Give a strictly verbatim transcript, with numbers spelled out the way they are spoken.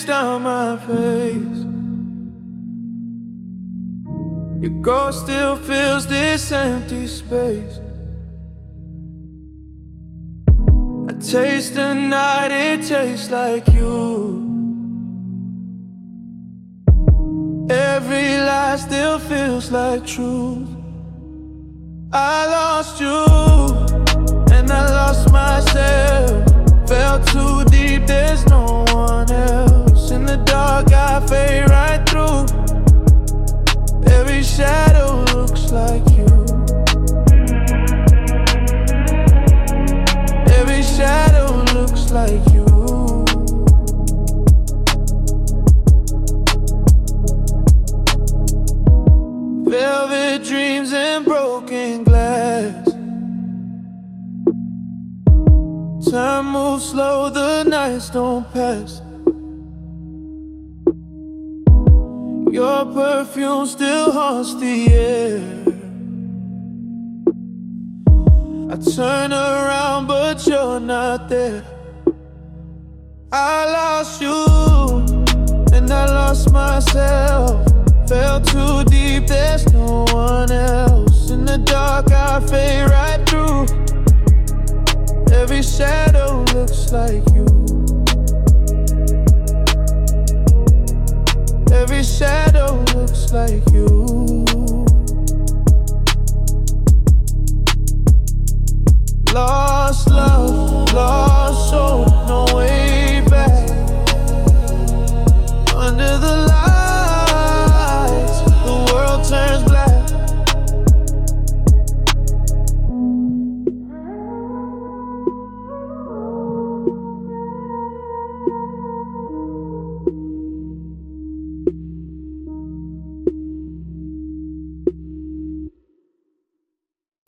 tears down my face. Your ghost still fills this empty space. I taste the night, it tastes like you. Every lie still feels like truth. I lost you, and I lost myself. Fell too deep, there's no one else. In the dark, I fade right through. Every shadow looks like you. Every shadow looks like you. Velvet dreams and broken glass. Time moves slow, the nights don't pass. Your perfume still haunts the air. I turn around but you're not there. I lost you, and I lost myself. Fell too deep, there's no one else. In the dark, I fade right through. Every shadow looks like you. Every shadow looks like you.